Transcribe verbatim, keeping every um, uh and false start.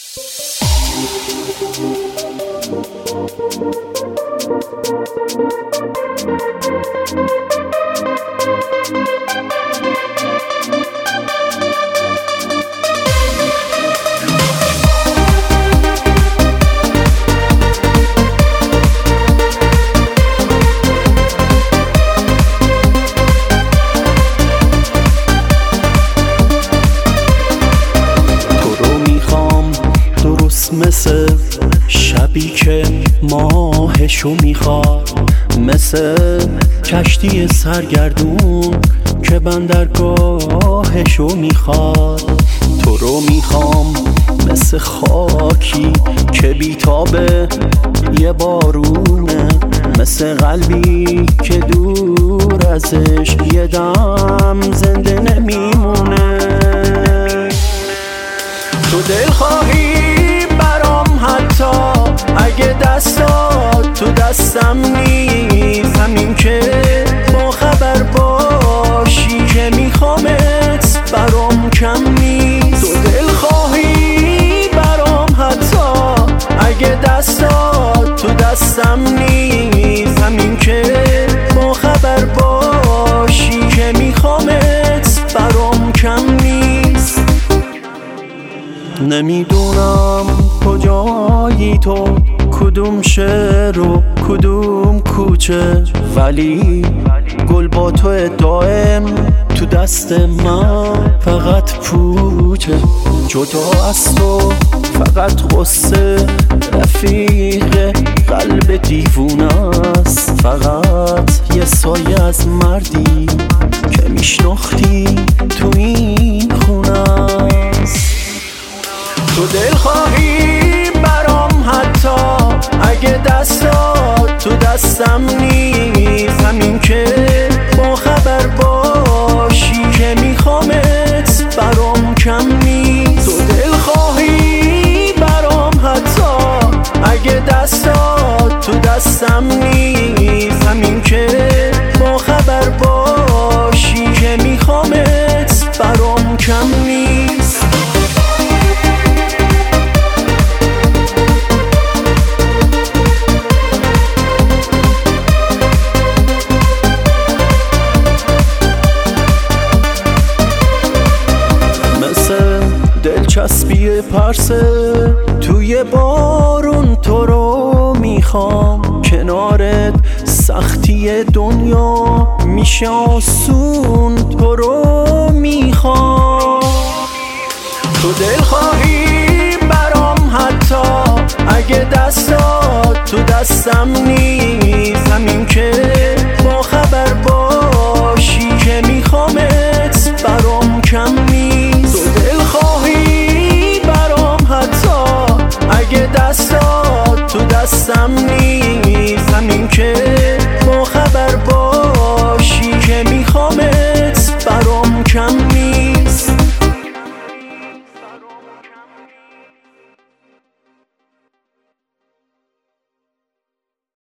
مثل شبی که ماهشو میخواد، مثل کشتی سرگردون که بندرگاهشو میخواد. تو رو میخوام مثل خاکی که بیتابه یه بارونه، مثل قلبی که دور ازش یه دم زنده نمیمونه. تو دل خواهی برام حتی اگه دستات تو دستم نیست، همین که با خبر باشی که میخوامت برام کم نیست. تو دل خواهی برام حتی اگه دستات تو دستم نیست، همین که با خبر باشی که میخوامت برام کم نیست. نمیدونم کجایی تو، کدوم شهر و کدوم کوچه، ولی گل با تو دائم تو دست من فقط پوچه. جدا از تو فقط غصه رفیق قلب دیوونه است، فقط یه سایه از مردی که میشناختی تو این خونه است. تو دل خواهی برام حتی اگه دستات تو دستم نیست، همین که با خبر باشی که میخوامت برام کم نیست. تو دل خواهی برام حتی اگه دستات تو دستم نیست، همین که با خبر باشی که میخوامت برام کم نیست. دلچسبی پرسه توی بارون، تو رو میخوام کنارت، سختی دنیا میشه آسون، تو رو میخوام. تو دل خواهی برام حتی اگه دستات تو دستم نیست، همین که با خبر باشی که میخوامت برام کم نیست. تو دل خواهی برام حتی اگه دستات تو دستم نیست،